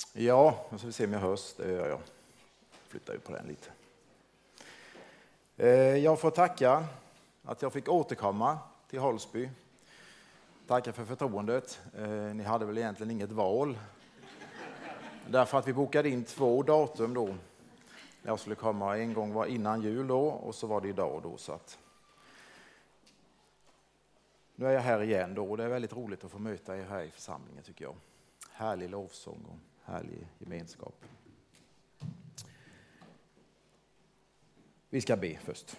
Ja, så vi se om jag hörs. Det gör jag. Flyttar ju på den lite. Jag får tacka att jag fick återkomma till Holsby. Tacka för förtroendet. Ni hade väl egentligen inget val. Därför att vi bokade in 2 datum då. Jag skulle komma, en gång var innan jul då och så var det idag då. Så att nu är jag här igen då och det är väldigt roligt att få möta er här i församlingen tycker jag. Härlig lovsång och härlig gemenskap. Vi ska be först.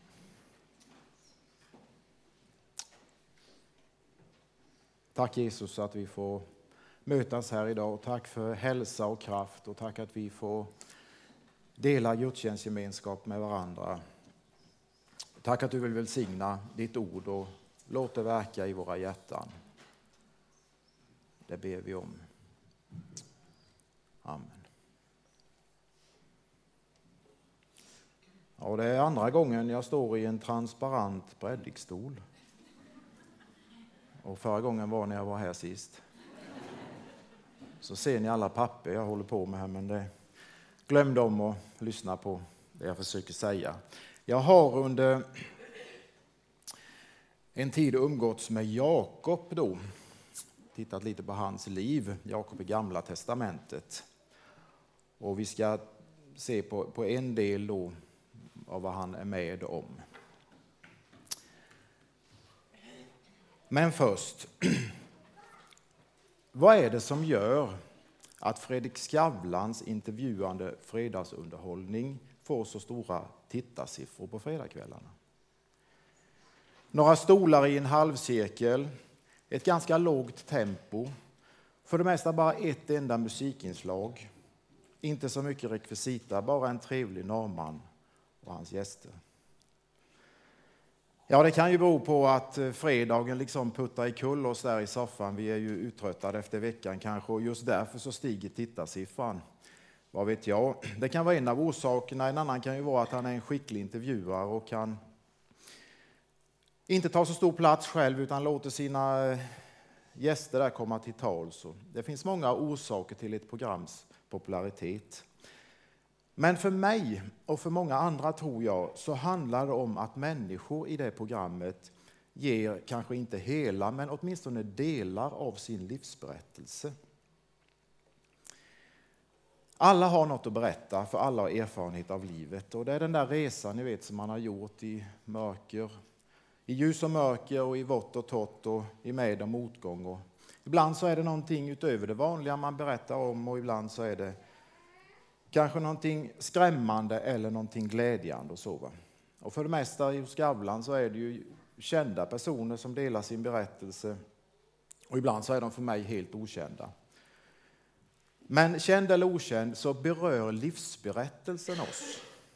Tack Jesus att vi får mötas här idag. Tack för hälsa och kraft och tack att vi får dela gudstjänstgemenskap med varandra. Tack att du vill välsigna ditt ord och låt det verka i våra hjärtan. Det ber vi om. Amen. Ja, det är andra gången jag står i en transparent predikstol. Och förra gången var när jag var här sist. Så ser ni alla papper jag håller på med här, men det glöm dem att lyssna på det jag försöker säga. Jag har under en tid umgåtts med Jakob då. Tittat lite på hans liv, Jakob i Gamla testamentet. Och vi ska se på en del då av vad han är med om. Men först, vad är det som gör att Fredrik Skavlans intervjuande fredagsunderhållning får så stora tittarsiffror på fredagskvällarna? Några stolar i en halvcirkel, ett ganska lågt tempo, för det mesta bara ett enda musikinslag, inte så mycket rekvisita, bara en trevlig norrman och hans gäster. Ja, det kan ju bero på att fredagen liksom puttar i kull oss där i soffan. Vi är ju uttröttade efter veckan kanske och just därför så stiger tittarsiffran. Vad vet jag? Det kan vara en av orsakerna. En annan kan ju vara att han är en skicklig intervjuare och kan inte ta så stor plats själv utan låter sina gäster där komma till tals. Det finns många orsaker till ett programs popularitet. Men för mig och för många andra tror jag så handlar det om att människor i det programmet ger kanske inte hela men åtminstone delar av sin livsberättelse. Alla har något att berätta för alla har erfarenhet av livet och det är den där resan ni vet som man har gjort i mörker, i ljus och mörker och i vått och torrt och i med och motgång. Och ibland så är det någonting utöver det vanliga man berättar om och ibland så är det kanske någonting skrämmande eller någonting glädjande och så. Va? Och för det mesta i Skavlan så är det ju kända personer som delar sin berättelse. Och ibland så är de för mig helt okända. Men känd eller okänd så berör livsberättelsen oss.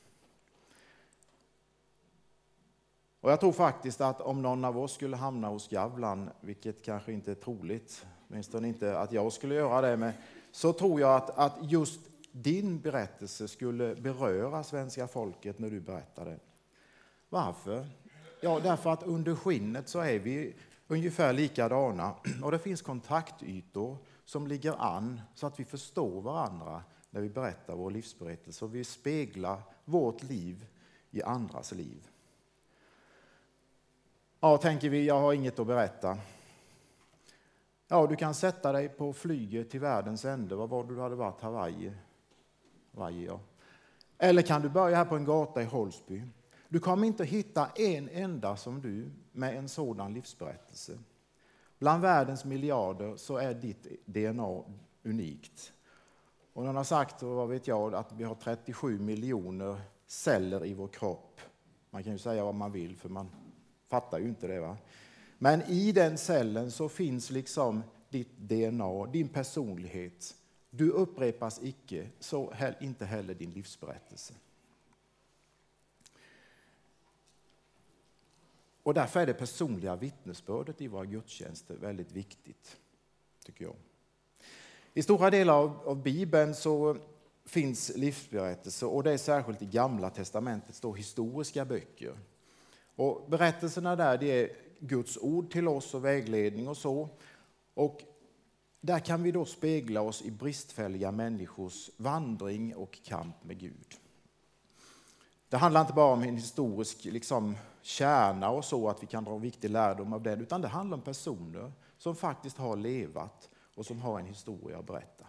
Och jag tror faktiskt att om någon av oss skulle hamna hos Skavlan, vilket kanske inte är troligt, åtminstone inte att jag skulle göra det, men så tror jag att just din berättelse skulle beröra svenska folket när du berättar det. Varför? Ja, därför att under skinnet så är vi ungefär likadana och det finns kontaktytor som ligger an så att vi förstår varandra när vi berättar vår livsberättelse och vi speglar vårt liv i andras liv. Ja, tänker vi, jag har inget att berätta. Ja, du kan sätta dig på flyget till världens ände. Vad var du hade varit? Hawaii, ja. Eller kan du börja här på en gata i Holsby? Du kommer inte hitta en enda som du med en sådan livsberättelse. Bland världens miljarder så är ditt DNA unikt. Och någon har sagt, och vad vet jag, att vi har 37 miljoner celler i vår kropp. Man kan ju säga vad man vill för man fattar ju inte det va. Men i den cellen så finns liksom ditt DNA, din personlighet. Du upprepas icke, så inte heller din livsberättelse. Och därför är det personliga vittnesbördet i våra gudstjänster väldigt viktigt, tycker jag. I stora delar av Bibeln så finns livsberättelser och det är särskilt i Gamla testamentet står historiska böcker. Och berättelserna där det är Guds ord till oss och vägledning och så. Och där kan vi då spegla oss i bristfälliga människors vandring och kamp med Gud. Det handlar inte bara om en historisk kärna och så, att vi kan dra viktig lärdom av den, utan det handlar om personer som faktiskt har levat och som har en historia att berätta.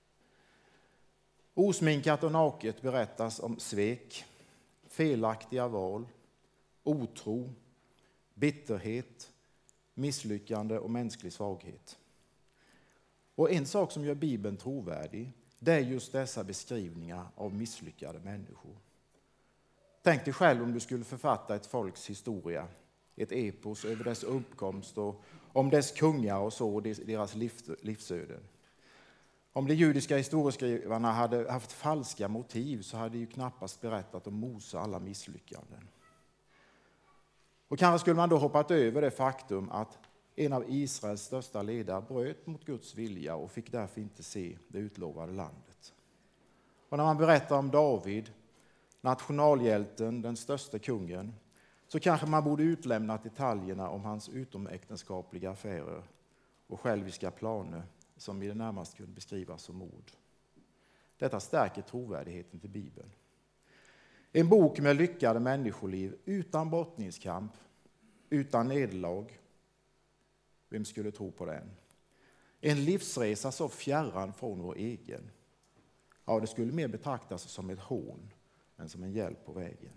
Osminkat och naket berättas om svek, felaktiga val, otro, bitterhet, misslyckande och mänsklig svaghet. Och en sak som gör Bibeln trovärdig, det är just dessa beskrivningar av misslyckade människor. Tänk dig själv om du skulle författa ett folks historia, ett epos över dess uppkomst och om dess kungar och så, och deras livsöden. Om de judiska historieskrivarna hade haft falska motiv så hade de ju knappast berättat om Mose alla misslyckanden. Och kanske skulle man då hoppat över det faktum att en av Israels största ledare bröt mot Guds vilja och fick därför inte se det utlovade landet. Och när man berättar om David, nationalhjälten, den största kungen, så kanske man borde utlämna detaljerna om hans utomäktenskapliga affärer och själviska planer som i det närmaste kunde beskrivas som mord. Detta stärker trovärdigheten till Bibeln. En bok med lyckade människoliv utan brottningskamp, utan nederlag. Vem skulle tro på den? En livsresa så fjärran från vår egen. Ja, det skulle mer betraktas som ett hån än som en hjälp på vägen.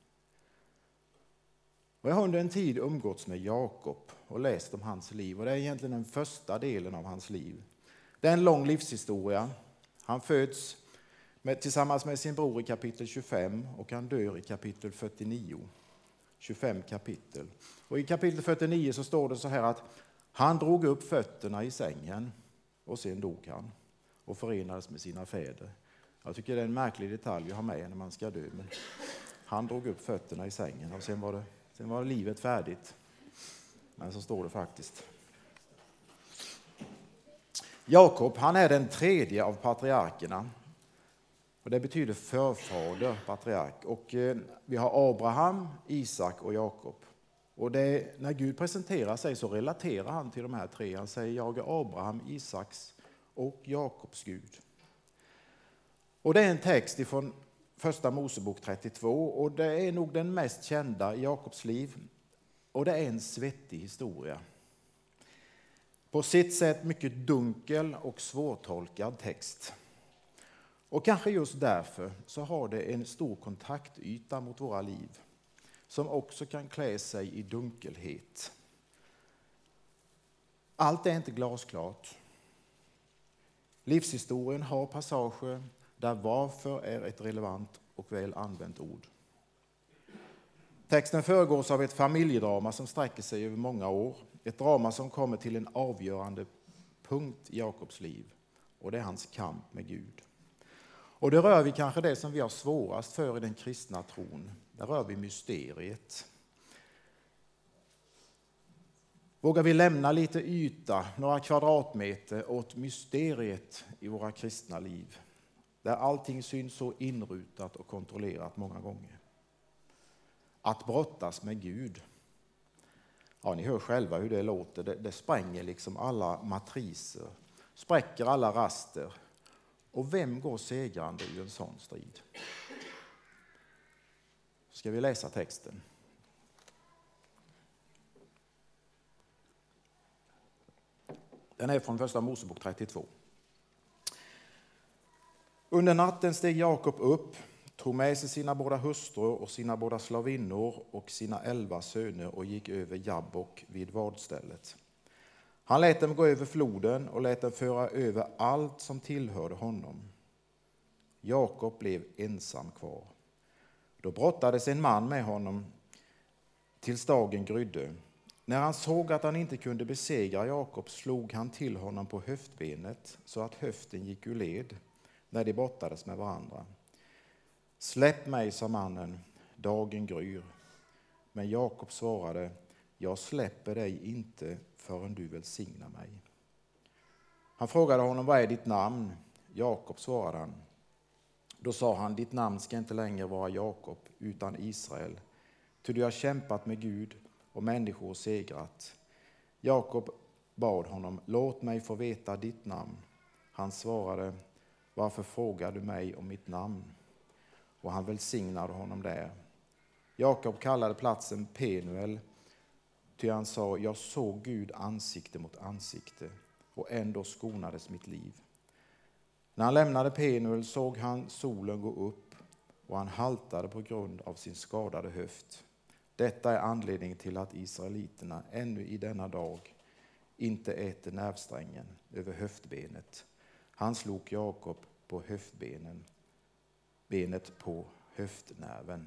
Och jag har under en tid umgåtts med Jakob och läst om hans liv. Och det är egentligen den första delen av hans liv. Det är en lång livshistoria. Han föds tillsammans med sin bror i kapitel 25 och han dör i kapitel 49. 25 kapitel. Och i kapitel 49 så står det så här att han drog upp fötterna i sängen och sen dog han och förenades med sina fäder. Jag tycker det är en märklig detalj att ha med när man ska dö. Men han drog upp fötterna i sängen och sen var livet färdigt. Men så står det faktiskt. Jakob, han är den tredje av patriarkerna. Och det betyder förfader, patriark. Och vi har Abraham, Isak och Jakob. Och när Gud presenterar sig så relaterar han till de här tre. Han säger jag är Abraham, Isaks och Jakobs Gud. Och det är en text ifrån första Mosebok 32 och det är nog den mest kända i Jakobs liv. Och det är en svettig historia. På sitt sätt mycket dunkel och svårtolkad text. Och kanske just därför så har det en stor kontaktyta mot våra liv. Som också kan klä sig i dunkelhet. Allt är inte glasklart. Livshistorien har passager där varför är ett relevant och väl använt ord. Texten föregås av ett familjedrama som sträcker sig över många år. Ett drama som kommer till en avgörande punkt i Jakobs liv. Och det är hans kamp med Gud. Och det rör vi kanske det som vi har svårast för i den kristna tron. Där rör vi mysteriet. Vågar vi lämna lite yta, några kvadratmeter åt mysteriet i våra kristna liv. Där allting syns så inrutat och kontrollerat många gånger. Att brottas med Gud. Ja, ni hör själva hur det låter. Det spränger liksom alla matriser. Spräcker alla raster. Och vem går segrande i en sån strid? Ska vi läsa texten. Den är från första Mosebok 32. Under natten steg Jakob upp, tog med sig sina båda hustrur och sina båda slavinnor och sina 11 söner och gick över Jabbok vid vadstället. Han lät dem gå över floden och lät dem föra över allt som tillhörde honom. Jakob blev ensam kvar. Då brottades en man med honom tills dagen grydde. När han såg att han inte kunde besegra Jakob slog han till honom på höftbenet så att höften gick ur led när de brottades med varandra. Släpp mig, sa mannen, dagen gryr. Men Jakob svarade, jag släpper dig inte förrän du välsignar mig. Han frågade honom, vad är ditt namn? Jakob, svarade han. Då sa han, ditt namn ska inte längre vara Jakob utan Israel. Ty du har kämpat med Gud och människor segrat. Jakob bad honom, låt mig få veta ditt namn. Han svarade, varför frågar du mig om mitt namn? Och han välsignade honom där. Jakob kallade platsen Penuel, ty han sa, jag såg Gud ansikte mot ansikte, och ändå skonades mitt liv. När han lämnade Penuel såg han solen gå upp, och han haltade på grund av sin skadade höft. Detta är anledningen till att israeliterna ännu i denna dag inte äter nervsträngen över höftbenet. Han slog Jakob på höftbenen, benet på höftnerven.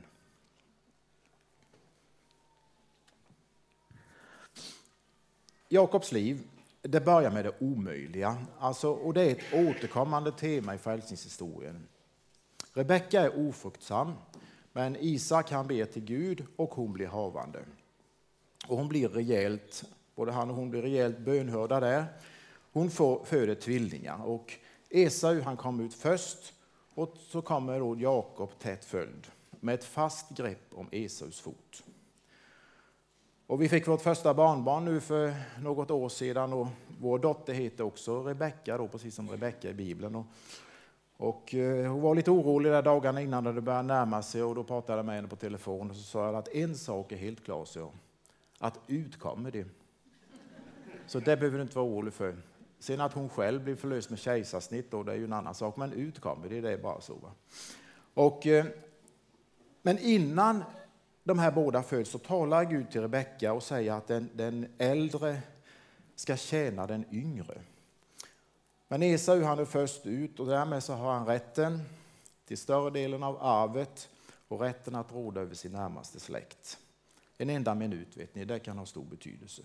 Jakobs liv, det börjar med det omöjliga. Och det är ett återkommande tema i frälsningshistorien. Rebecka är ofruktsam, men Isak han ber till Gud och hon blir havande. Och hon blir rejält, både han och hon blir rejält bönhörda där. Hon föder tvillingar och Esau han kommer ut först och så kommer då Jakob tätt följd med ett fast grepp om Esaus fot. Och vi fick vårt första barnbarn nu för något år sedan och vår dotter heter också Rebecka då, precis som Rebecka i Bibeln. Och hon var lite orolig där dagarna innan det började närma sig och då pratade jag med henne på telefon och så sa jag att en sak är helt klar, så att utkommer det. Så det behöver du inte vara orolig för. Sen att hon själv blir förlöst med kejsarsnitt då, det är ju en annan sak, men utkommer det är bara så. Va? Men innan de här båda föds så talar Gud till Rebecka och säger att den äldre ska tjäna den yngre. Men Esau han är först ut och därmed så har han rätten till större delen av arvet och rätten att råda över sin närmaste släkt. En enda minut vet ni, det kan ha stor betydelse.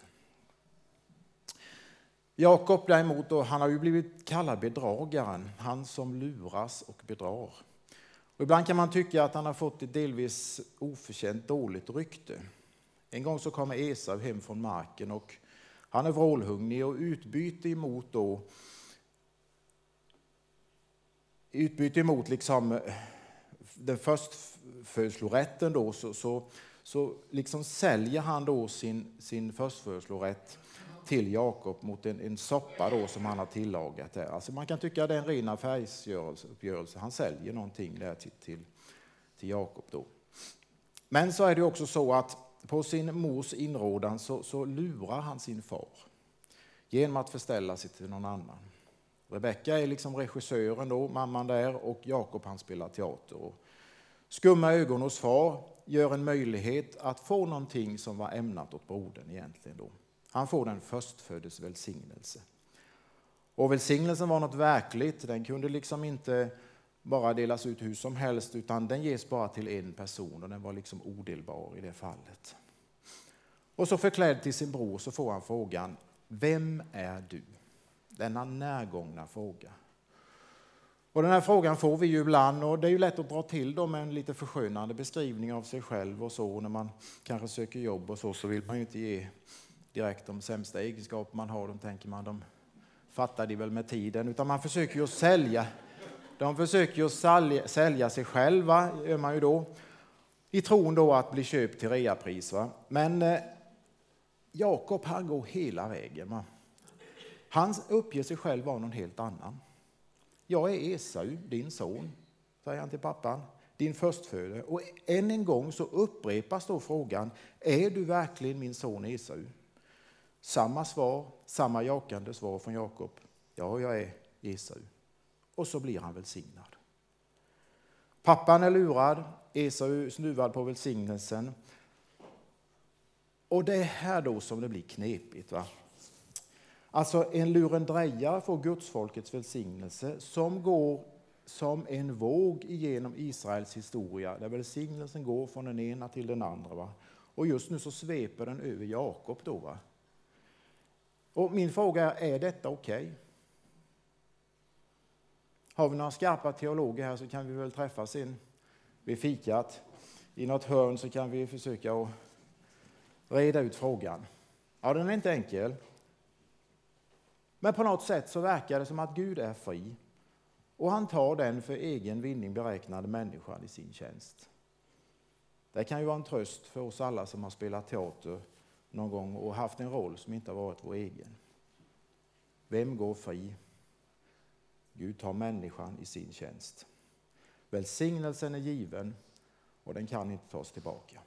Jakob däremot, då, han har ju blivit kallad bedragaren, han som luras och bedrar. Och ibland kan man tycka att han har fått ett delvis oförtjänt dåligt rykte. En gång så kommer Esau hem från marken och han är vrålhungrig och utbyte emot liksom den förstfödslorätten då så liksom säljer han då sin förstfödslorätt till Jakob mot en soppa då som han har tillagat där. Alltså man kan tycka att det är en ren affärsuppgörelse. Han säljer någonting där till Jakob då. Men så är det också så att på sin mors inrådan så lurar han sin far genom att förställa sig till någon annan. Rebecka är liksom regissören då, mamman där, och Jakob han spelar teater. Och skumma ögon hos far gör en möjlighet att få någonting som var ämnat åt brodern egentligen då. Han får den förstföddes välsignelse. Och välsignelsen var något verkligt, den kunde liksom inte bara delas ut hur som helst utan den ges bara till en person och den var liksom odelbar i det fallet. Och så förklädd till sin bror så får han frågan, vem är du? Denna närgångna fråga. Och den här frågan får vi ju ibland och det är ju lätt att dra till dem med en lite förskönande beskrivning av sig själv och så. När man kanske söker jobb och så vill man ju inte ge direkt de sämsta egenskaper man har. De tänker man, de fattar de väl med tiden. Utan man försöker ju sälja. De försöker ju sälja sig själva, gör man ju då. I tron då att bli köpt till reapris. Va? Men Jakob han går hela vägen. Va? Han uppger sig själv vara någon helt annan. Jag är Esau, din son, säger han till pappan. Din förstfödde. Och än en gång så upprepas då frågan, är du verkligen min son Esau? Samma svar, samma jakande svar från Jakob. Ja, jag är Esau. Och så blir han välsignad. Pappan är lurad, Esau är snuvad på välsignelsen. Och det är här då som det blir knepigt, va? Alltså en lurendrejare får gudsfolkets välsignelse som går som en våg igenom Israels historia. Där välsignelsen går från den ena till den andra. Va? Och just nu så sveper den över Jakob då. Va? Och min fråga är detta okej? Har vi några skarpa teologer här så kan vi väl träffas vid fikat. I något hörn så kan vi försöka att reda ut frågan. Ja, den är inte enkel. Men på något sätt så verkar det som att Gud är fri. Och han tar den för egen vinning beräknade människan i sin tjänst. Det kan ju vara en tröst för oss alla som har spelat teater någon gång och haft en roll som inte har varit vår egen. Vem går fri? Gud tar människan i sin tjänst. Välsignelsen är given och den kan inte tas tillbaka.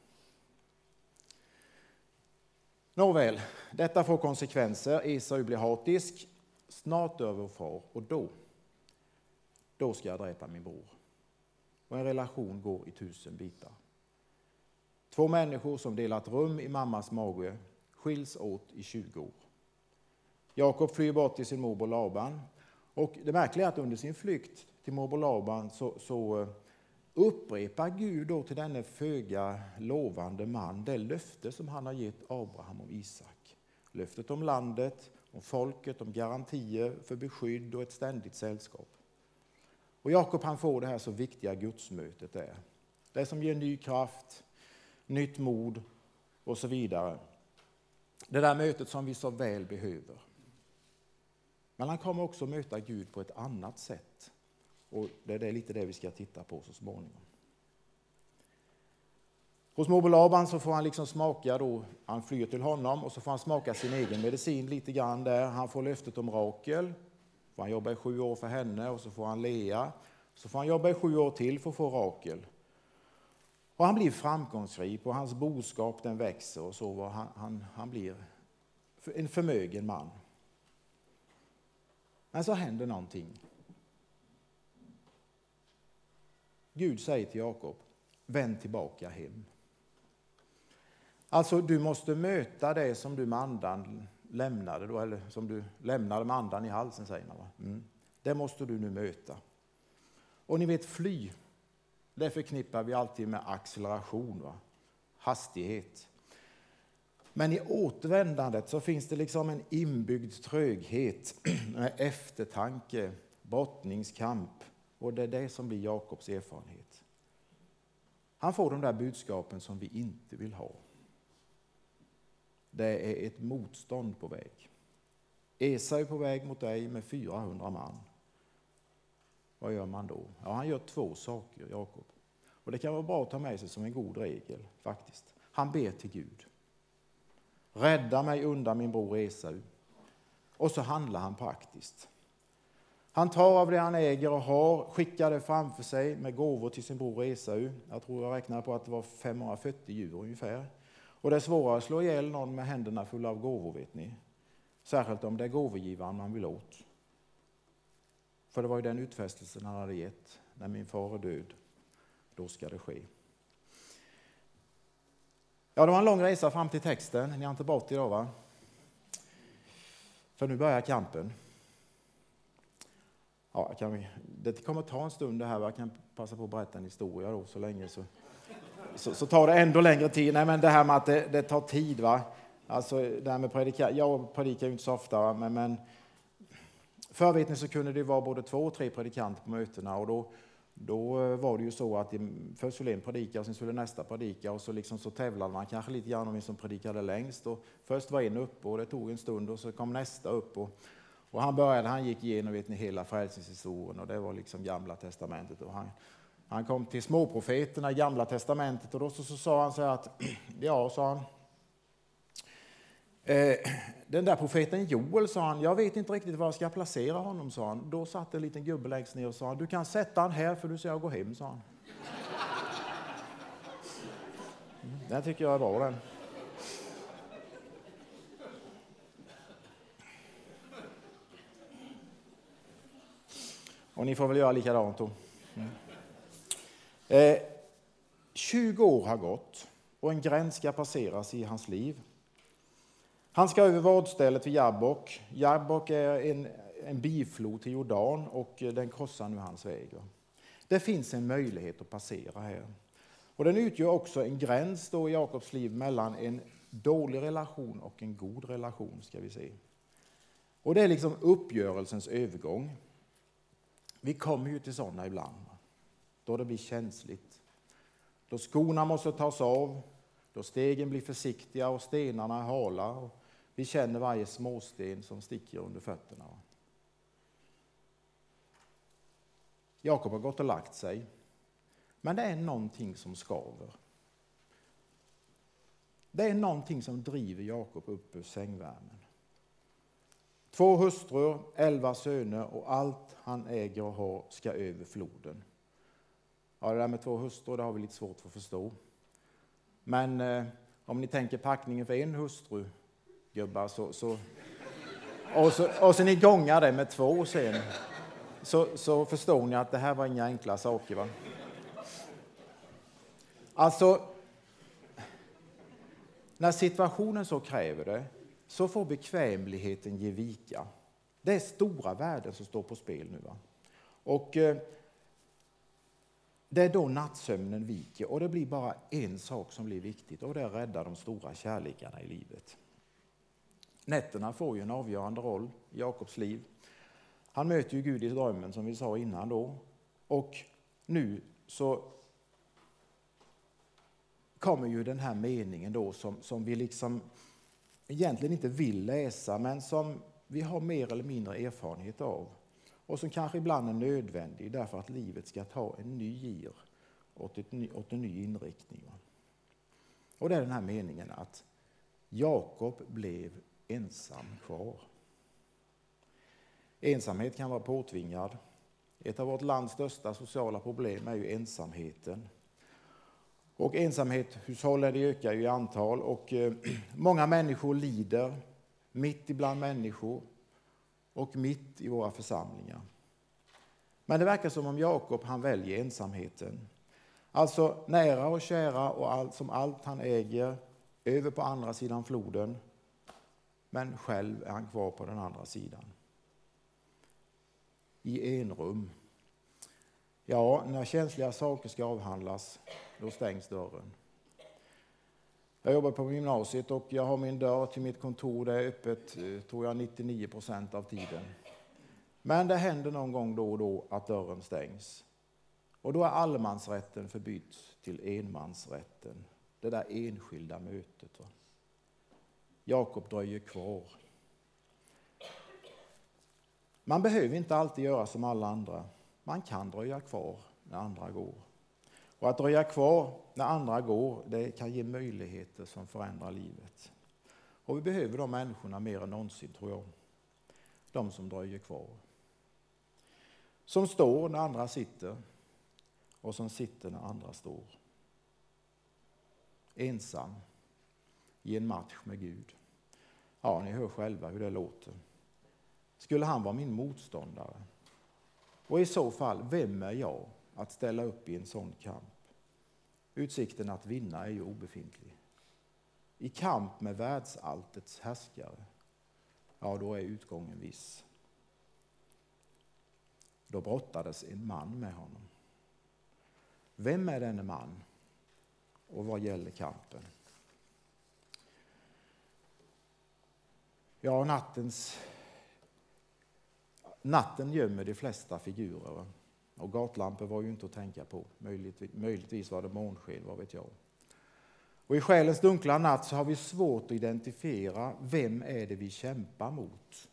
Nåväl, detta får konsekvenser. Esau blir hatisk, snart över far, och då ska jag dräpa min bror. Och en relation går i 1000 bitar. 2 människor som delat rum i mammas mage skiljs åt i 20 år. Jakob flyr bort till sin morbror Laban. Och det märkliga är att under sin flykt till morbror Laban så upprepar Gud då till denne föga lovande man det löfte som han har gett Abraham och Isak. Löftet om landet, om folket, om garantier för beskydd och ett ständigt sällskap. Och Jakob han får det här så viktiga gudsmötet där. Det som ger ny kraft, nytt mod och så vidare. Det där mötet som vi så väl behöver. Men han kommer också möta Gud på ett annat sätt. Och det är lite det vi ska titta på så småningom. Hos morbror Laban så får han liksom smaka då, han flyr till honom och så får han smaka sin egen medicin lite grann där. Han får löftet om Rakel, får han jobba i 7 år för henne och så får han Lea. Så får han jobba i 7 år till för att få Rakel. Och han blir framgångsrik och hans boskap den växer och så han blir en förmögen man. Men så händer någonting. Gud säger till Jakob, vänd tillbaka hem. Alltså du måste möta det som du med andan lämnade då, eller som du lämnade med andan i halsen, säger man, va? Det måste du nu möta. Och ni vet, fly, det förknippar vi alltid med acceleration, va? Hastighet. Men i återvändandet så finns det liksom en inbyggd tröghet, eftertanke, brottningskamp. Och det är det som blir Jakobs erfarenhet. Han får de där budskapen som vi inte vill ha. Det är ett motstånd på väg. Esau är på väg mot dig med 400 man. Vad gör man då? Ja, han gör 2 saker, Jakob. Och det kan vara bra att ta med sig som en god regel, faktiskt. Han ber till Gud. Rädda mig undan min bror Esau. Och så handlar han praktiskt. Han tar av det han äger och har, skickar det framför sig med gåvor till sin bror Esau. Jag tror jag räknar på att det var 540 djur ungefär. Och det är svårare att slå ihjäl någon med händerna fulla av gåvor, vet ni. Särskilt om det är gåvogivaren man vill åt. För det var ju den utfästelsen han hade gett. När min far är död, då ska det ske. Ja, det var en lång resa fram till texten. Ni har inte bort idag, va? För nu börjar kampen. Ja, det kommer ta en stund det här. Jag kan passa på att berätta en historia då så länge så tar det ändå längre tid. Nej, men det här med att det tar tid, va? Alltså det här med predika. Jag predikar ju inte så ofta, va? Men förr så kunde det vara både 2 och 3 predikanter på mötena och då var det ju så att först skulle en predika och sen skulle nästa predika och så tävlade man kanske lite grann om vem som predikade längst. Och först var en uppe och det tog en stund och så kom nästa upp och han gick igenom, vet ni, hela frälsningshistorien och det var liksom Gamla testamentet. Och han kom till småprofeterna i Gamla testamentet och då så sa han så här att, ja, sa han, den där profeten Joel, sa han, jag vet inte riktigt var jag ska placera honom, sa han. Då satt en liten gubbe längst ner och sa, du kan sätta han här för du ser jag gå hem, sa han. Den tycker jag är bra, den. Och ni får väl göra likadant då. 20 år har gått och en gräns ska passeras i hans liv. Han ska över vadstället vid Jabbok. Jabbok är en biflod till Jordan och den korsar nu hans väg. Det finns en möjlighet att passera här. Och den utgör också en gräns då i Jakobs liv mellan en dålig relation och en god relation, ska vi se. Och det är liksom uppgörelsens övergång. Vi kommer ju till sådana ibland, då det blir känsligt. Då skorna måste tas av, då stegen blir försiktiga och stenarna är hala. Och vi känner varje småsten som sticker under fötterna. Jakob har gått och lagt sig, men det är någonting som skaver. Det är någonting som driver Jakob upp ur sängvärmen. 2 hustrur, 11 söner och allt han äger och har ska över floden. Ja, det där med 2 hustrur, det har vi lite svårt för att förstå. Men om ni tänker packningen för en hustru, gubbar, och så ni gångar det med 2 sen, så förstår ni att det här var inga enkla saker, va? Alltså, när situationen så kräver det, så får bekvämligheten ge vika. Det är stora värden som står på spel nu, va? Och det är då nattsömnen viker, och det blir bara en sak som blir viktigt, och det är att rädda de stora kärlekarna i livet. Nätterna får ju en avgörande roll i Jakobs liv. Han möter ju Gud i drömmen, som vi sa innan då, och nu så kommer ju den här meningen då som vi liksom egentligen inte vill läsa, men som vi har mer eller mindre erfarenhet av. Och som kanske ibland är nödvändig därför att livet ska ta en ny gir åt en ny inriktning. Och det är den här meningen att Jakob blev ensam kvar. Ensamhet kan vara påtvingad. Ett av vårt lands största sociala problem är ju ensamheten. Och ensamhetshushållen ökar ju i antal, och många människor lider mitt ibland människor och mitt i våra församlingar. Men det verkar som om Jakob, han väljer ensamheten. Alltså nära och kära och allt han äger över på andra sidan floden, men själv är han kvar på den andra sidan. I enrum. Ja, när känsliga saker ska avhandlas, då stängs dörren. Jag jobbar på gymnasiet och jag har min dörr till mitt kontor, det är öppet tror jag 99% av tiden. Men det händer någon gång då och då att dörren stängs. Och då är allemansrätten förbytt till enmansrätten. Det där enskilda mötet. Va? Jakob dröjer kvar. Man behöver inte alltid göra som alla andra. Man kan dröja kvar när andra går. Och att dröja kvar när andra går, det kan ge möjligheter som förändrar livet. Och vi behöver de människorna mer än någonsin, tror jag. De som dröjer kvar. Som står när andra sitter, och som sitter när andra står. Ensam i en match med Gud. Ja, ni hör själva hur det låter. Skulle han vara min motståndare? Och i så fall, vem är jag att ställa upp i en sån kamp? Utsikten att vinna är ju obefintlig. I kamp med världsalltets härskare, ja, då är utgången viss. Då brottades en man med honom. Vem är denne man? Och vad gäller kampen? Ja, natten gömmer de flesta figurer. Och gatlampor var ju inte att tänka på. Möjligtvis var det månsken, vad vet jag. Och i själens dunkla natt så har vi svårt att identifiera vem är det vi kämpar mot.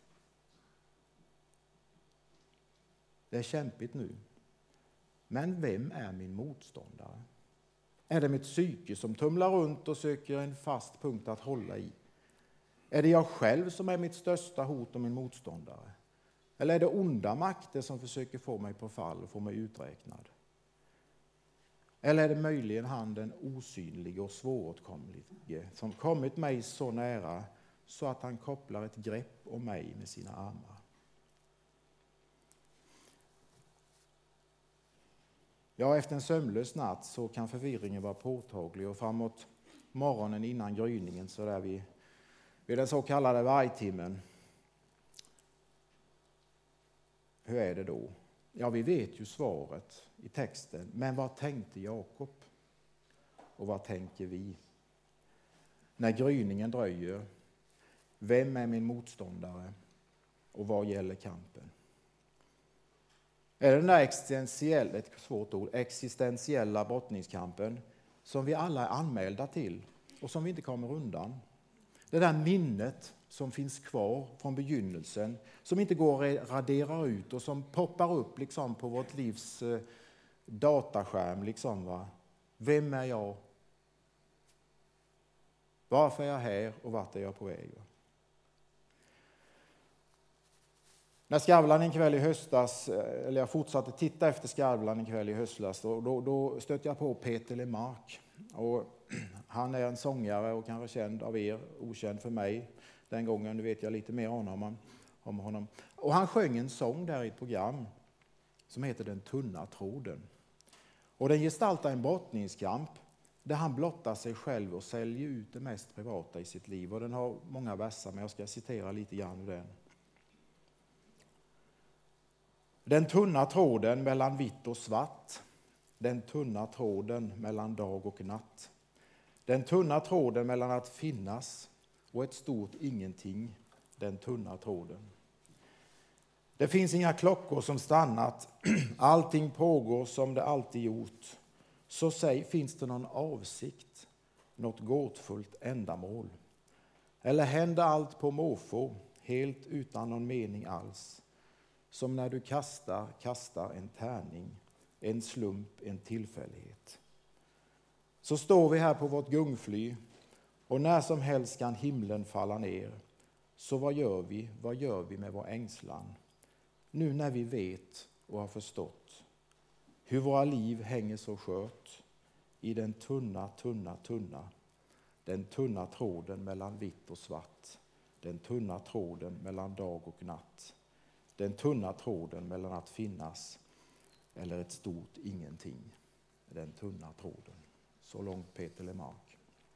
Det är kämpigt nu. Men vem är min motståndare? Är det mitt psyke som tumlar runt och söker en fast punkt att hålla i? Är det jag själv som är mitt största hot och min motståndare? Eller är det onda makter som försöker få mig på fall och få mig uträknad? Eller är det möjligen han den osynlige och svåråtkomlige som kommit mig så nära så att han kopplar ett grepp om mig med sina armar? Ja, efter en sömnlös natt så kan förvirringen vara påtaglig, och framåt morgonen innan gryningen så där vid den så kallade vargtimmen. Hur är det då? Ja, vi vet ju svaret i texten, men vad tänkte Jakob? Och vad tänker vi? När gryningen dröjer, vem är min motståndare? Och vad gäller kampen? Är det den där existentiella brottningskampen som vi alla är anmälda till och som vi inte kommer undan? Det där minnet som finns kvar från begynnelsen, som inte går att radera ut och som poppar upp liksom på vårt livs dataskärm. Liksom, va? Vem är jag? Varför är jag här och vart är jag på väg? Va? När Skavlan en kväll i höstas, eller jag fortsatte titta efter Skavlan en kväll i höstas, då stötte jag på Peter Lemark. Och han är en sångare och kanske känd av er, okänd för mig. Den gången nu vet jag lite mer om honom. Och han sjöng en sång där i ett program som heter Den tunna tråden. Och den gestaltar en brottningskamp där han blottar sig själv och säljer ut det mest privata i sitt liv. Och den har många verser, men jag ska citera lite grann ur den. Den tunna tråden mellan vitt och svart. Den tunna tråden mellan dag och natt. Den tunna tråden mellan att finnas och ett stort ingenting. Den tunna tråden. Det finns inga klockor som stannat. Allting pågår som det alltid gjort. Så säg, finns det någon avsikt? Något gåtfullt ändamål? Eller händer allt på måfå, helt utan någon mening alls? Som när du kastar en tärning, en slump, en tillfällighet. Så står vi här på vårt gungfly och när som helst kan himlen falla ner. Så vad gör vi med vår ängslan? Nu när vi vet och har förstått hur våra liv hänger så skört i den tunna, den tunna tråden mellan vitt och svart, den tunna tråden mellan dag och natt, den tunna tråden mellan att finnas eller ett stort ingenting, den tunna tråden. Så långt Peter Lemark.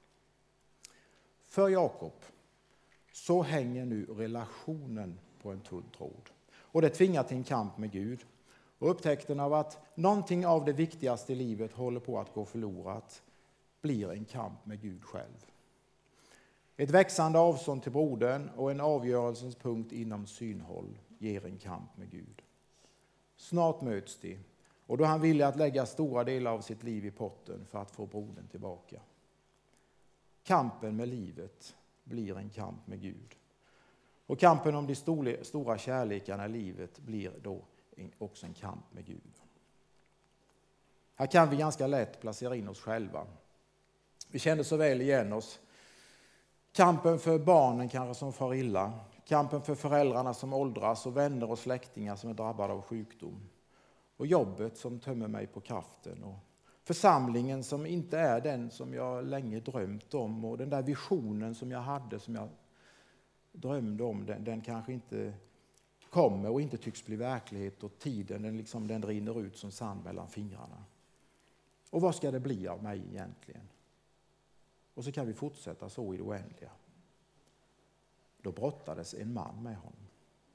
För Jakob så hänger nu relationen på en tunn tråd. Och det tvingar till en kamp med Gud. Och upptäckten av att någonting av det viktigaste i livet håller på att gå förlorat blir en kamp med Gud själv. Ett växande avstånd till brodern och en avgörelsens punkt inom synhåll ger en kamp med Gud. Snart möts de och då han vill att lägga stora delar av sitt liv i potten för att få brodern tillbaka. Kampen med livet blir en kamp med Gud. Och kampen om de stora kärlekarna i livet blir då också en kamp med Gud. Här kan vi ganska lätt placera in oss själva. Vi känner så väl igen oss. Kampen för barnen kanske som far illa. Kampen för föräldrarna som åldras och vänner och släktingar som är drabbade av sjukdom. Och jobbet som tömmer mig på kraften. Och församlingen som inte är den som jag länge drömt om. Och den där visionen som jag hade, som jag drömde om, den kanske inte kommer och inte tycks bli verklighet. Och tiden den rinner ut som sand mellan fingrarna. Och vad ska det bli av mig egentligen? Och så kan vi fortsätta så i det oändliga. Då brottades en man med honom.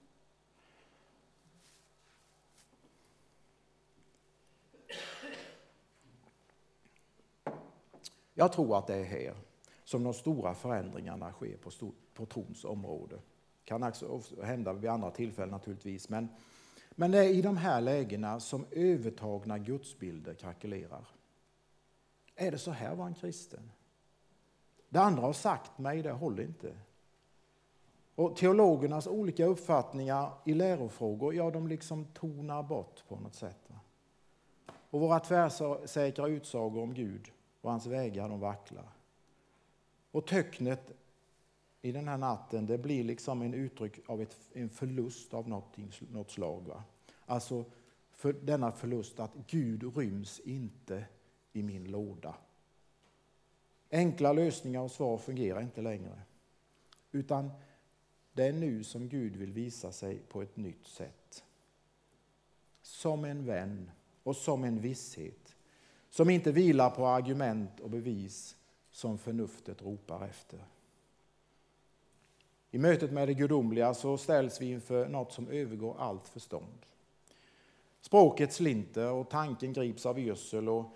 Jag tror att det är här som de stora förändringarna sker på trons område. Det kan också hända vid andra tillfällen naturligtvis. Men det är i de här lägena som övertagna gudsbilder krackelerar. Är det så här var en kristen? Det andra har sagt mig, det håller inte. Och teologernas olika uppfattningar i lärofrågor, ja, de liksom tonar bort på något sätt. Och våra tvärsäkra utsagor om Gud och hans vägar, de vacklar. Och töcknet i den här natten, det blir liksom en uttryck av en förlust av något slag. Va? Alltså för denna förlust att Gud ryms inte i min låda. Enkla lösningar och svar fungerar inte längre. Utan det är nu som Gud vill visa sig på ett nytt sätt. Som en vän och som en visshet. Som inte vilar på argument och bevis som förnuftet ropar efter. I mötet med det gudomliga så ställs vi inför något som övergår allt förstånd. Språket slinter och tanken grips av yrsel. Och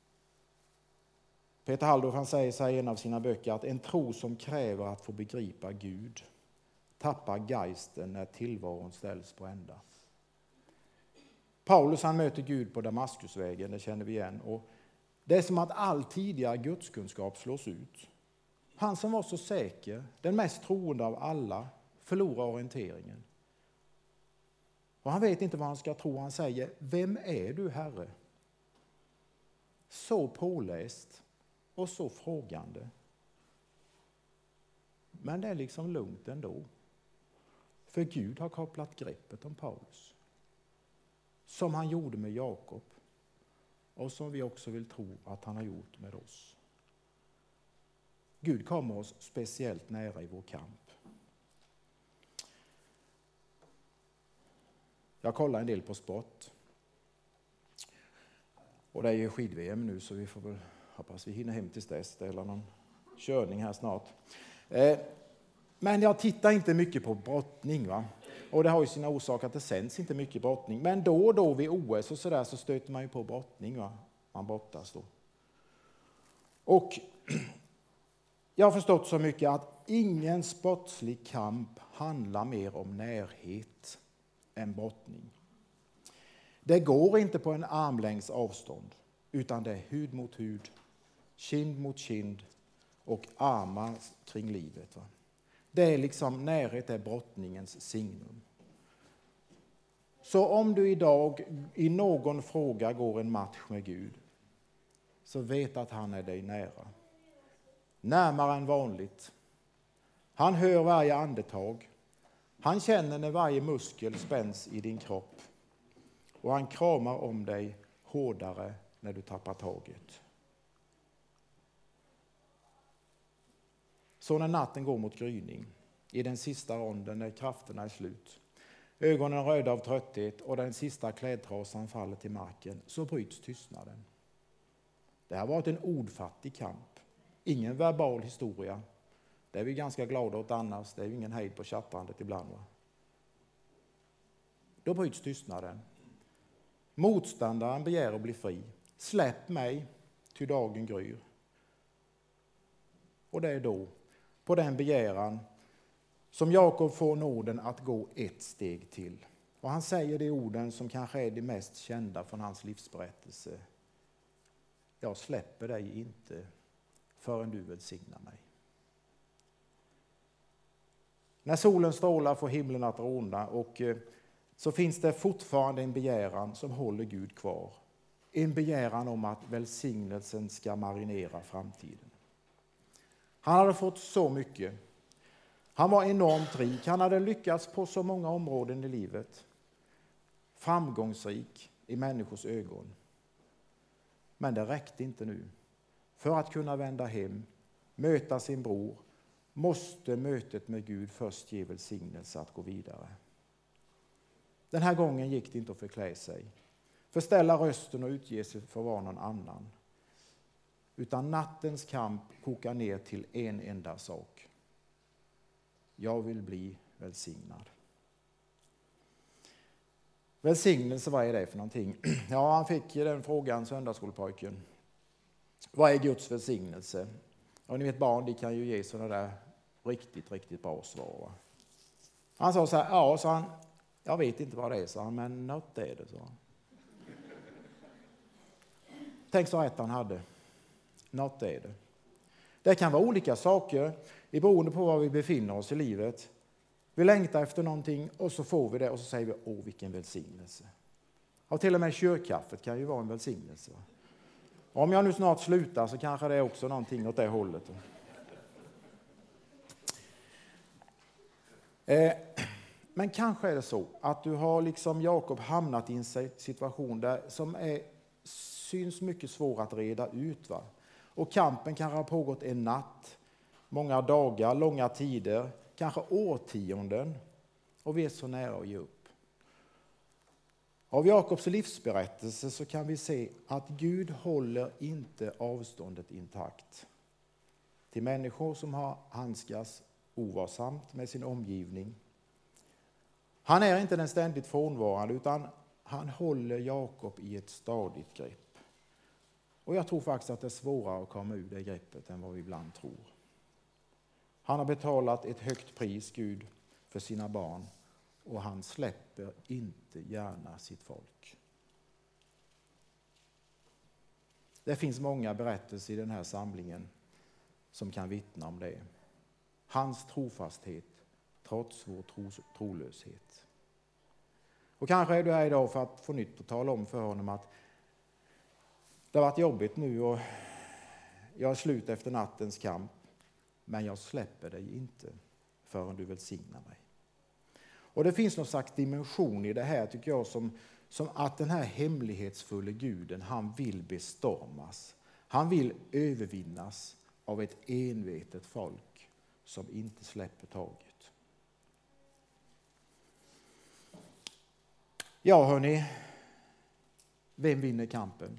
Peter Halldorf han säger så här i en av sina böcker att en tro som kräver att få begripa Gud tappar geisten när tillvaron ställs på ända. Paulus han möter Gud på Damaskusvägen, det känner vi igen. Och det är som att all tidigare gudskunskap slås ut. Han som var så säker, den mest troende av alla, förlorar orienteringen. Och han vet inte vad han ska tro. Han säger, vem är du, Herre? Så påläst och så frågande. Men det är liksom lugnt ändå. För Gud har kopplat greppet om Paulus. Som han gjorde med Jakob. Och som vi också vill tro att han har gjort med oss. Gud kommer oss speciellt nära i vår kamp. Jag kollar en del på sport. Och det är ju skid-VM nu, så vi får väl hoppas vi hinner hem till dess. Det är någon körning här snart. Men jag tittar inte mycket på brottning, va? Och det har ju sina orsaker att det sänds inte mycket brottning. Men då och då vid OS och sådär så stöter man ju på brottning, va? Man brottas då. Och jag har förstått så mycket att ingen sportslig kamp handlar mer om närhet än brottning. Det går inte på en armlängds avstånd, utan det är hud mot hud, kind mot kind och armar kring livet. Va? Det är liksom närhet är brottningens signum. Så om du idag i någon fråga går en match med Gud, så vet att han är dig nära. Närmare än vanligt. Han hör varje andetag. Han känner när varje muskel spänns i din kropp. Och han kramar om dig hårdare när du tappar taget. Så när natten går mot gryning, i den sista ronden när krafterna är slut, ögonen röda av trötthet och den sista klädtrasan faller till marken, så bryts tystnaden. Det har varit en ordfattig kamp. Ingen verbal historia. Det är vi ganska glada åt annars. Det är ju ingen hejd på chattrandet ibland. Va? Då bryts tystnaden. Motståndaren begär att bli fri. Släpp mig, till dagen gryr. Och det är då, på den begäran, som Jakob får nåden att gå ett steg till. Och han säger de orden som kanske är de mest kända från hans livsberättelse. Jag släpper dig inte förrän du välsignar mig. När solen strålar får himlen att rodna, och så finns det fortfarande en begäran som håller Gud kvar. En begäran om att välsignelsen ska marinera framtiden. Han hade fått så mycket. Han var enormt rik. Han hade lyckats på så många områden i livet. Framgångsrik i människors ögon. Men det räckte inte nu. För att kunna vända hem, möta sin bror, måste mötet med Gud först ge välsignelse att gå vidare. Den här gången gick det inte att förklä sig, förställa rösten och utge sig för att vara någon annan. Utan nattens kamp kokar ner till en enda sak. Jag vill bli välsignad. Välsignelse, vad är det för någonting? Ja, han fick den frågan, söndagsskolpojken. Vad är Guds välsignelse? Och ni vet, barn, de kan ju ge sådana där riktigt bra svar. Han sa så här, ja, sa han, jag vet inte vad det är, sa han, men något är det, sa han. Tänk så rätt han hade. Något är det. Det kan vara olika saker beroende på var vi befinner oss i livet. Vi längtar efter någonting och så får vi det och så säger vi, åh vilken välsignelse. Och till och med kyrkkaffet kan ju vara en välsignelse. Om jag nu snart slutar så kanske det är också någonting åt det hållet. Men kanske är det så att du har liksom Jakob hamnat i en situation där som syns mycket svår att reda ut. Va? Och kampen kanske har pågått en natt, många dagar, långa tider, kanske årtionden. Och vi är så nära att ge upp. Av Jakobs livsberättelse så kan vi se att Gud håller inte avståndet intakt till människor som har handskas ovarsamt med sin omgivning. Han är inte den ständigt frånvarande, utan han håller Jakob i ett stadigt grepp. Och jag tror faktiskt att det är svårare att komma ur det greppet än vad vi ibland tror. Han har betalat ett högt pris, Gud, för sina barn. Och han släpper inte gärna sitt folk. Det finns många berättelser i den här samlingen som kan vittna om det. Hans trofasthet trots vår trolöshet. Och kanske är du här idag för att få nytt att tala om för honom att det har varit jobbigt nu och jag är slut efter nattens kamp. Men jag släpper dig inte förrän du välsignar mig. Och det finns någon slags dimension i det här tycker jag som att den här hemlighetsfulla guden, han vill bestormas. Han vill övervinnas av ett envetet folk som inte släpper taget. Ja hörni, vem vinner kampen?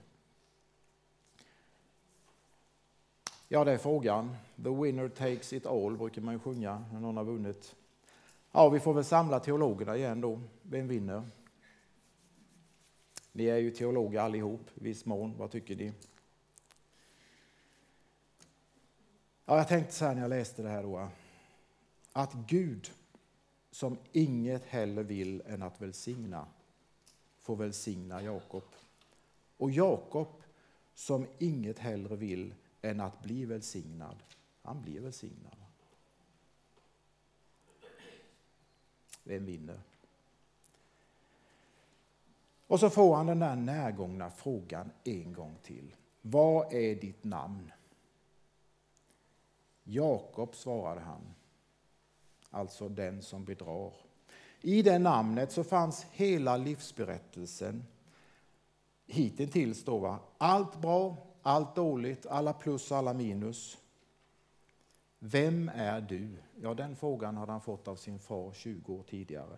Ja, det är frågan. The winner takes it all brukar man ju sjunga när någon har vunnit. Ja, vi får väl samla teologerna igen då. Vem vinner? Ni är ju teologer allihop, i viss mån. Vad tycker ni? Ja, jag tänkte så här när jag läste det här då. Att Gud, som inget heller vill än att välsigna, får välsigna Jakob. Och Jakob, som inget hellre vill än att bli välsignad, han blir välsignad. Vem vinner? Och så får han den där närgångna frågan en gång till. Vad är ditt namn? Jakob, svarade han. Alltså den som bedrar. I det namnet så fanns hela livsberättelsen hittills då, va? Allt bra, allt dåligt, alla plus, alla minus. Vem är du? Ja, den frågan hade han fått av sin far 20 år tidigare.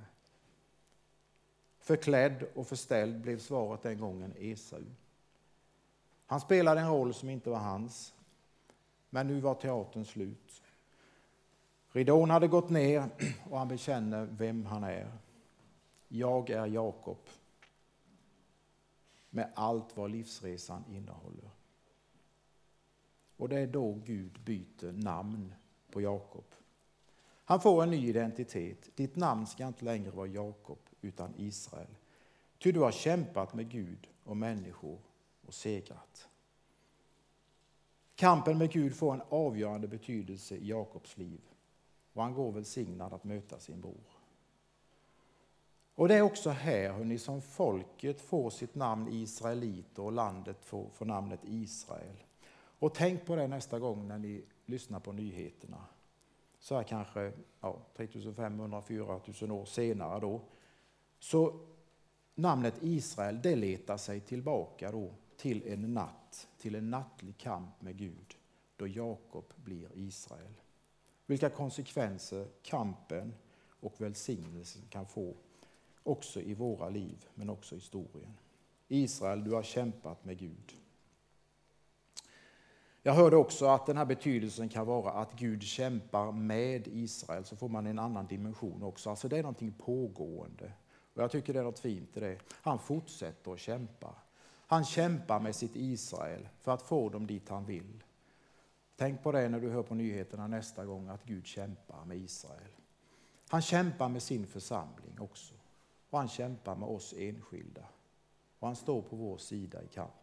Förklädd och förställd blev svaret den gången Esau. Han spelade en roll som inte var hans. Men nu var teatern slut. Ridån hade gått ner och han bekänner vem han är. Jag är Jakob. Med allt vad livsresan innehåller. Och det är då Gud byter namn på Jakob. Han får en ny identitet. Ditt namn ska inte längre vara Jakob utan Israel. Ty du har kämpat med Gud och människor och segrat. Kampen med Gud får en avgörande betydelse i Jakobs liv. Och han går välsignad att möta sin bror. Och det är också här hur ni som folket får sitt namn Israeliter och landet får namnet Israel. Och tänk på det nästa gång när ni lyssnar på nyheterna. Så här kanske 3500-4000 år senare då. Så namnet Israel, det letar sig tillbaka då till en natt, till en nattlig kamp med Gud. Då Jakob blir Israel. Vilka konsekvenser kampen och välsignelsen kan få också i våra liv men också i historien. Israel, du har kämpat med Gud. Jag hörde också att den här betydelsen kan vara att Gud kämpar med Israel. Så får man en annan dimension också. Alltså det är någonting pågående. Och jag tycker det är något fint i det. Han fortsätter att kämpa. Han kämpar med sitt Israel för att få dem dit han vill. Tänk på det när du hör på nyheterna nästa gång att Gud kämpar med Israel. Han kämpar med sin församling också. Och han kämpar med oss enskilda. Och han står på vår sida i kampen.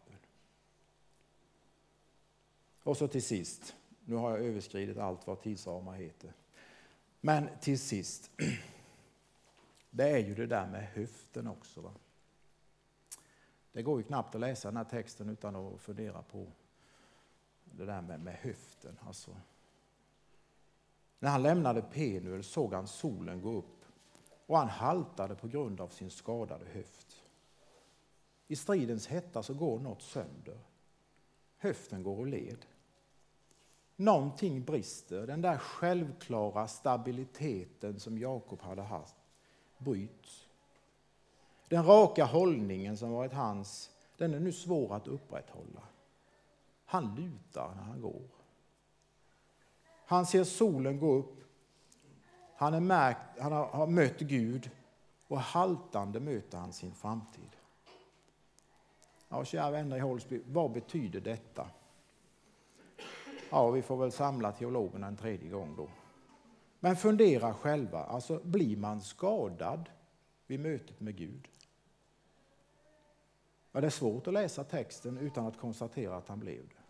Och så till sist, nu har jag överskridit allt vad tidsramar heter. Men till sist, det är ju det där med höften också. Va? Det går ju knappt att läsa den här texten utan att fundera på det där med höften. Alltså, när han lämnade Penuel såg han solen gå upp och han haltade på grund av sin skadade höft. I stridens hetta så går något sönder. Höften går och led. Någonting brister. Den där självklara stabiliteten som Jakob hade haft bryts. Den raka hållningen som varit hans, den är nu svår att upprätthålla. Han lutar när han går. Han ser solen gå upp. Han har mött Gud och haltande möter han sin framtid. Ja, kära vänner i Hållsby, vad betyder detta? Ja, vi får väl samla teologerna en tredje gång då. Men fundera själva, alltså blir man skadad vid mötet med Gud? Ja, det är svårt att läsa texten utan att konstatera att han blev det.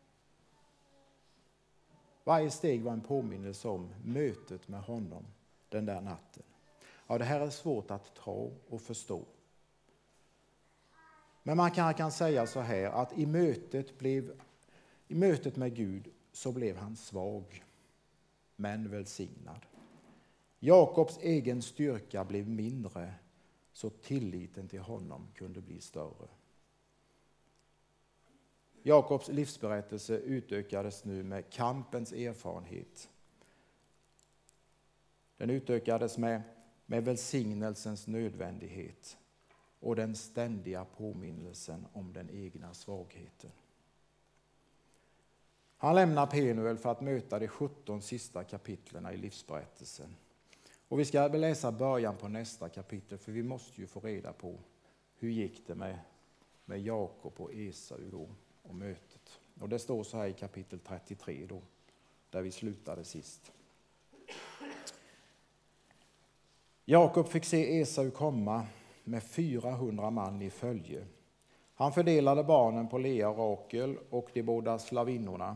Varje steg var en påminnelse om mötet med honom den där natten. Ja, det här är svårt att ta och förstå. Men man kan säga så här att i mötet med Gud så blev han svag men välsignad. Jakobs egen styrka blev mindre, så tilliten till honom kunde bli större. Jakobs livsberättelse utökades nu med kampens erfarenhet. Den utökades med välsignelsens nödvändighet och den ständiga påminnelsen om den egna svagheten. Han lämnar Penuel för att möta de 17 sista kapitlerna i livsberättelsen. Och vi ska läsa början på nästa kapitel, för vi måste ju få reda på hur gick det med Jakob och Esau då och mötet. Och det står så här i kapitel 33 då, där vi slutade sist. Jakob fick se Esau komma med 400 man i följe. Han fördelade barnen på Lea och Rakel och de båda slavinnorna.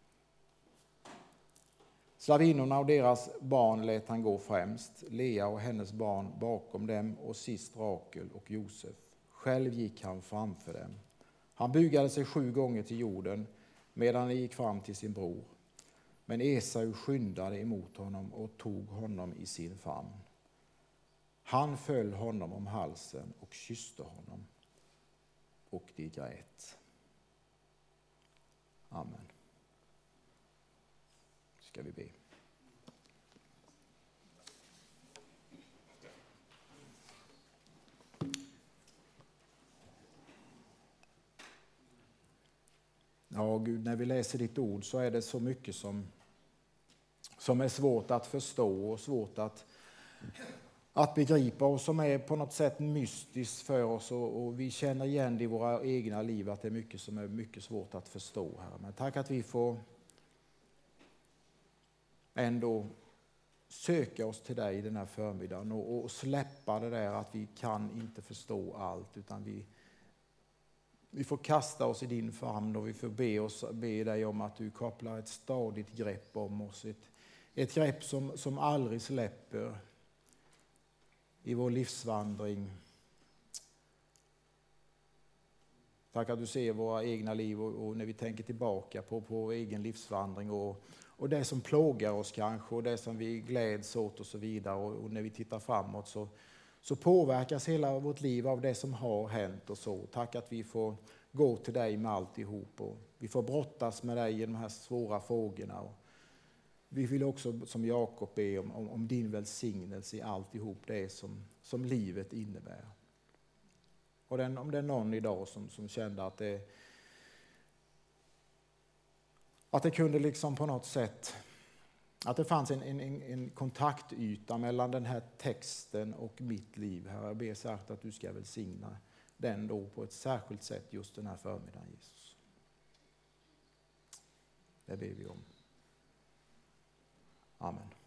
Slavinnorna och deras barn lät han gå främst, Lea och hennes barn bakom dem och sist Rakel och Josef. Själv gick han framför dem. Han bugade sig 7 gånger till jorden medan han gick fram till sin bror. Men Esau skyndade emot honom och tog honom i sin famn. Han föll honom om halsen och kysste honom, och de grät. Amen. Ska vi be. Ja, Gud, när vi läser ditt ord så är det så mycket som är svårt att förstå och svårt att begripa och som är på något sätt mystiskt för oss, och vi känner igen det i våra egna liv att det är mycket som är mycket svårt att förstå här. Men tack att vi får ändå söka oss till dig den här förmiddagen och släppa det där att vi kan inte förstå allt, utan vi får kasta oss i din famn och vi får be dig om att du kopplar ett stadigt grepp om oss, ett grepp som aldrig släpper i vår livsvandring. Tack att du ser våra egna liv och när vi tänker tillbaka på vår egen livsvandring och det som plågar oss kanske och det som vi gläds åt och så vidare, och när vi tittar framåt så påverkas hela vårt liv av det som har hänt och så. Tack att vi får gå till dig med alltihop och vi får brottas med dig i de här svåra frågorna. Och vi vill också som Jakob be om din välsignelse i alltihop det som livet innebär. Och om det är någon idag som kände att det kunde liksom på något sätt, att det fanns en kontaktyta mellan den här texten och mitt liv här. Jag ber särskilt att du ska välsigna den då på ett särskilt sätt just den här förmiddagen, Jesus. Det ber vi om. Amen.